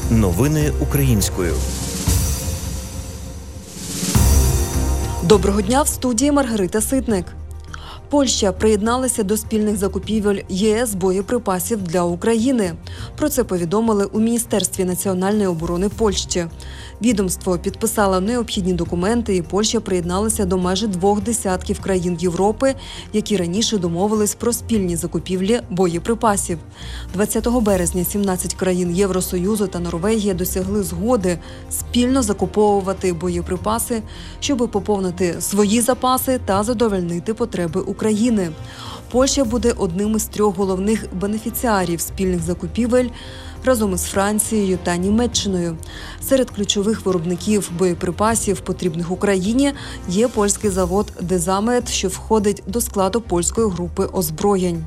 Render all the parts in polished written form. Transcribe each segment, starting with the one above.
Новини українською. Доброго дня, в студії Маргарита Ситник. Польща приєдналася до спільних закупівель ЄС боєприпасів для України. Про це повідомили у Міністерстві національної оборони Польщі. Відомство підписало необхідні документи, і Польща приєдналася до майже 2 десятків країн Європи, які раніше домовились про спільні закупівлі боєприпасів. 20 березня 17 країн Євросоюзу та Норвегія досягли згоди спільно закуповувати боєприпаси, щоб поповнити свої запаси та задовольнити потреби України. Польща буде одним із 3 головних бенефіціарів спільних закупівель разом із Францією та Німеччиною. Серед ключових виробників боєприпасів, потрібних Україні, є польський завод «Дезамет», що входить до складу польської групи озброєнь.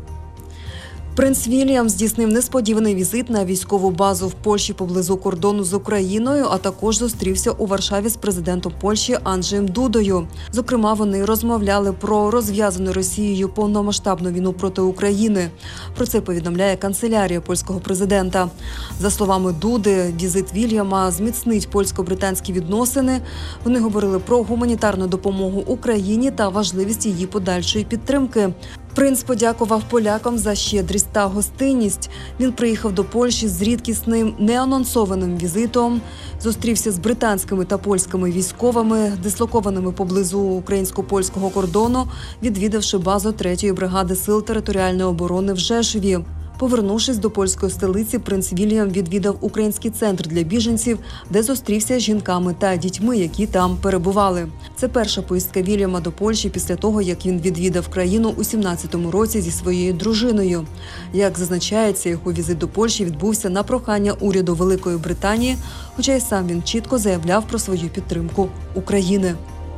Принц Вільям здійснив несподіваний візит на військову базу в Польщі поблизу кордону з Україною, а також зустрівся у Варшаві з президентом Польщі Анджеєм Дудою. Зокрема, вони розмовляли про розв'язану Росією повномасштабну війну проти України. Про це повідомляє канцелярія польського президента. За словами Дуди, візит Вільяма зміцнить польсько-британські відносини. Вони говорили про гуманітарну допомогу Україні та важливість її подальшої підтримки. Принц подякував полякам за щедрість та гостинність. Він приїхав до Польщі з рідкісним неанонсованим візитом, зустрівся з британськими та польськими військовими, дислокованими поблизу українсько-польського кордону, відвідавши базу 3-ї бригади сил територіальної оборони в Жешові. Повернувшись до польської столиці, принц Вільям відвідав український центр для біженців, де зустрівся з жінками та дітьми, які там перебували. Це перша поїздка Вільяма до Польщі після того, як він відвідав країну у 17-му році зі своєю дружиною. Як зазначається, його візит до Польщі відбувся на прохання уряду Великої Британії, хоча й сам він чітко заявляв про свою підтримку України.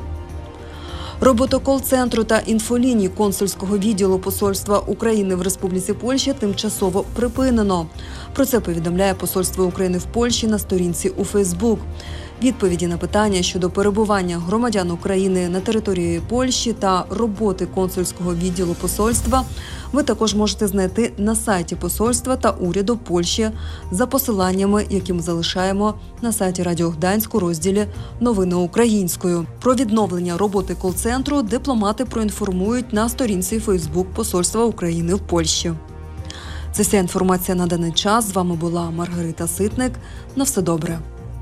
Роботу кол-центру та інфоліній консульського відділу Посольства України в Республіці Польща тимчасово припинено. Про це повідомляє Посольство України в Польщі на сторінці у Фейсбук. Відповіді на питання щодо перебування громадян України на території Польщі та роботи консульського відділу посольства ви також можете знайти на сайті посольства та уряду Польщі за посиланнями, які ми залишаємо на сайті Радіо Гданськ у розділі «Новини українською». Про відновлення роботи кол-центру дипломати проінформують на сторінці Фейсбук Посольства України в Польщі. Це вся інформація на даний час. З вами була Маргарита Ситник. На все добре.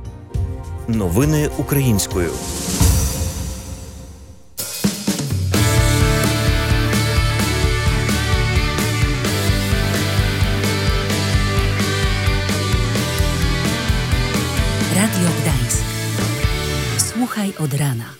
Новини українською. Radio Gdańsk. Słuchaj od rana.